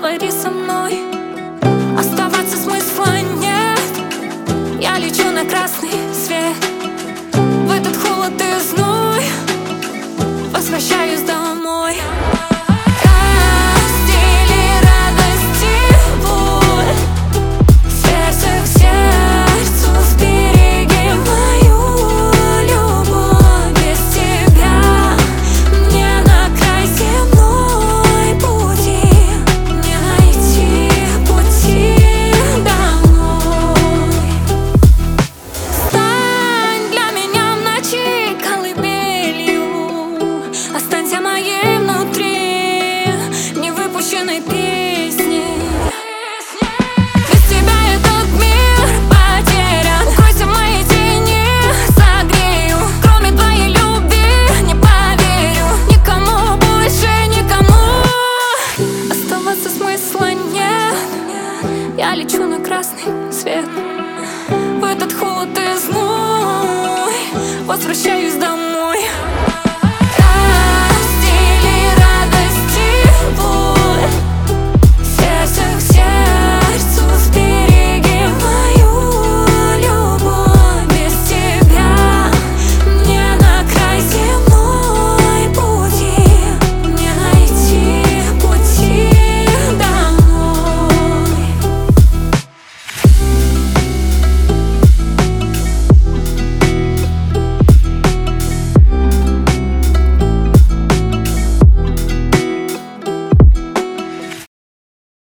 поговори со мной. Оставаться смысла нет. Я лечу на красный свет. В этот холод и зной возвращаюсь домой. Я лечу на красный